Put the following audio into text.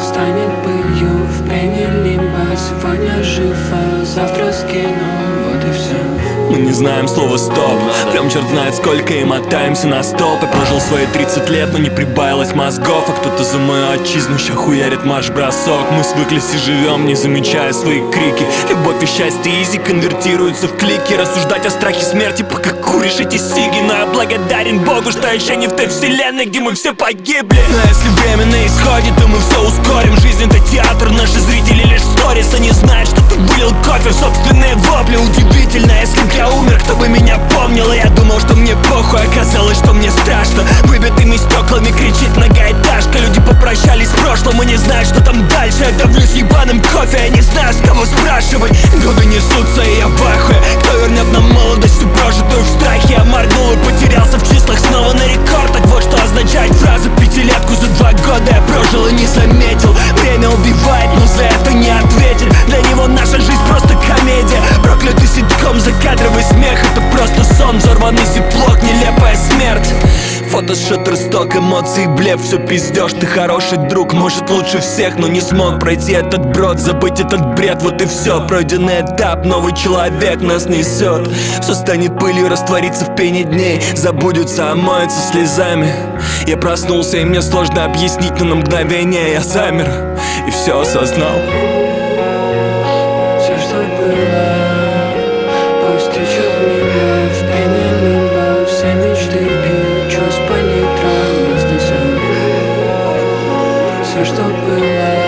станет пылью в пене лимба. Сегодня жив, а завтра скину. Вот и все. Мы не знаем слова стоп. Прям черт знает сколько и мотаемся на столб. Я прожил свои 30 лет, но не прибавилось мозгов. А кто-то за мою отчизну ща хуярит марш-бросок. Мы свыклись и живем, не замечая свои крики. Любовь и счастье изи конвертируются в клики. Рассуждать о страхе смерти, пока куришь эти сиги. Но я благодарен Богу, что еще не в той вселенной, где мы все погибли. Но если время на исходе, то мы все ускорим. Жизнь это театр, наши зрители лишь сторис. Они знают, что ты вылил кофе в собственные вопли. Удивительно, если б я умер, кто бы меня помнил. И я думал, что мне похуй, оказалось, что мне страшно. Выбитыми стеклами кричит многоэтажка. Люди попрощались с прошлым и не знают, что там дальше. Я давлюсь ебаным кофе, я не знаю, с кого спрашивать. Годы несутся, и я в ахуе. Кто вернет нам молодость, всю прожитую в страхе? Я моргнул и потерялся в числах снова на рекорд. Так вот, что означает фраза пятилетку за 2 года я прожил и не заметил. Время убивает, но за это не ответит. Для него наша жизнь просто комедия. Проклятый ситком, закадровый смех. Это просто сон, взорванный зиплок, нелепая смерть. Фото шаттерсток, эмоции, блеф, все пиздешь. Ты хороший друг, может лучше всех, но не смог пройти этот брод, забыть этот бред, вот и все. Пройденный этап, новый человек нас несет. Все станет пылью, растворится в пене дней. Забудется, омоется слезами. Я проснулся, и мне сложно объяснить, но на мгновение я замер и все осознал. Все, что было, пусть течет мимо. В пене лимба все мечты и чувств по литрам разнесем. Все, что было.